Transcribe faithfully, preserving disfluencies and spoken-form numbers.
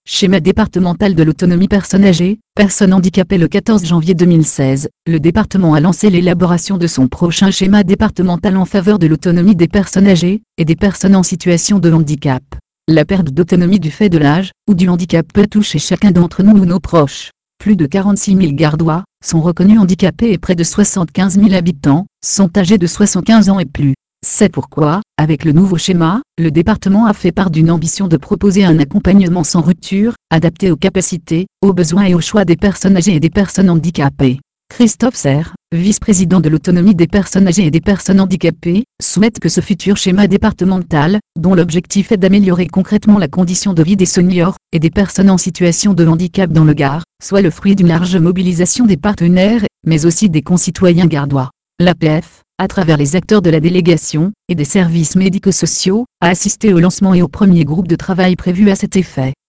Schéma départemental de l'autonomie personnes âgées, personnes handicapées. Le quatorze janvier deux mille seize, le département a lancé l'élaboration de son prochain schéma départemental en faveur de l'autonomie des personnes âgées et des personnes en situation de handicap. La perte d'autonomie du fait de l'âge ou du handicap peut toucher chacun d'entre nous ou nos proches. Plus de quarante-six mille Gardois sont reconnus handicapés et près de soixante-quinze mille habitants sont âgés de soixante-quinze ans et plus. C'est pourquoi, avec le nouveau schéma, le département a fait part d'une ambition de proposer un accompagnement sans rupture, adapté aux capacités, aux besoins et aux choix des personnes âgées et des personnes handicapées. Christophe Serre, vice-président de l'autonomie des personnes âgées et des personnes handicapées, souhaite que ce futur schéma départemental, dont l'objectif est d'améliorer concrètement la condition de vie des seniors et des personnes en situation de handicap dans le Gard, soit le fruit d'une large mobilisation des partenaires, mais aussi des concitoyens gardois. L'A P F, à travers les acteurs de la délégation et des services médico-sociaux, a assisté au lancement et au premier groupe de travail prévu à cet effet.